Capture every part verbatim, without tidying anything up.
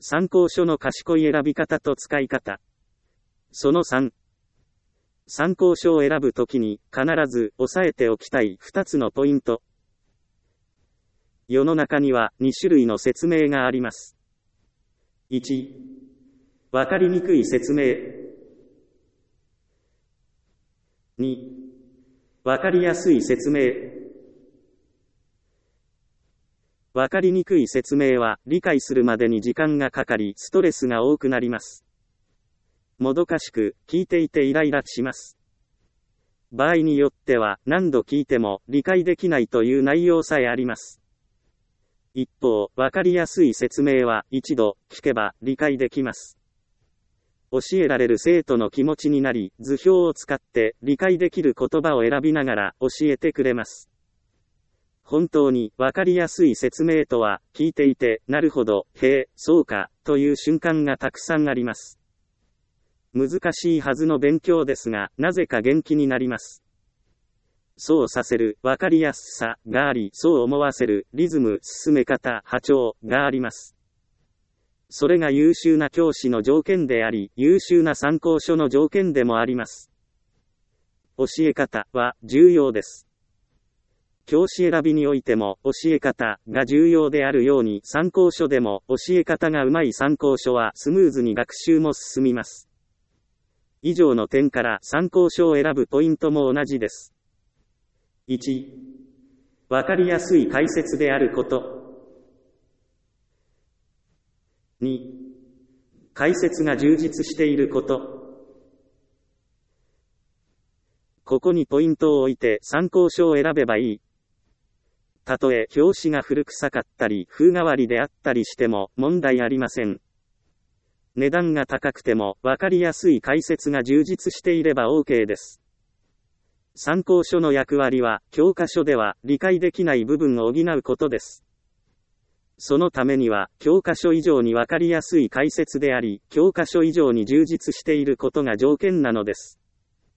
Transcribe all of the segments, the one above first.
参考書の賢い選び方と使い方。そのさん。参考書を選ぶときに必ず押さえておきたいふたつのポイント。世の中にはに種類の説明があります。いち、わかりにくい説明。に、わかりやすい説明。わかりにくい説明は理解するまでに時間がかかりストレスが多くなります。もどかしく、聞いていてイライラします。場合によっては何度聞いても理解できないという内容さえあります。一方、わかりやすい説明は一度聞けば理解できます。教えられる生徒の気持ちになり、図表を使って理解できる言葉を選びながら教えてくれます。本当にわかりやすい説明とは、聞いていて、なるほど、へえ、そうか、という瞬間がたくさんあります。難しいはずの勉強ですが、なぜか元気になります。そうさせる、わかりやすさがあり、そう思わせる、リズム、進め方、波長があります。それが優秀な教師の条件であり、優秀な参考書の条件でもあります。教え方は重要です。教師選びにおいても教え方が重要であるように、参考書でも教え方がうまい参考書はスムーズに学習も進みます。以上の点から参考書を選ぶポイントも同じです。いち、わかりやすい解説であること。に、解説が充実していること。ここにポイントを置いて参考書を選べばいい。たとえ表紙が古臭かったり風変わりであったりしても問題ありません。値段が高くてもわかりやすい解説が充実していれば OK です。参考書の役割は教科書では理解できない部分を補うことです。そのためには教科書以上にわかりやすい解説であり、教科書以上に充実していることが条件なのです。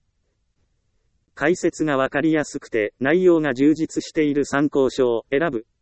解説がわかりやすくて内容が充実している参考書を選ぶ。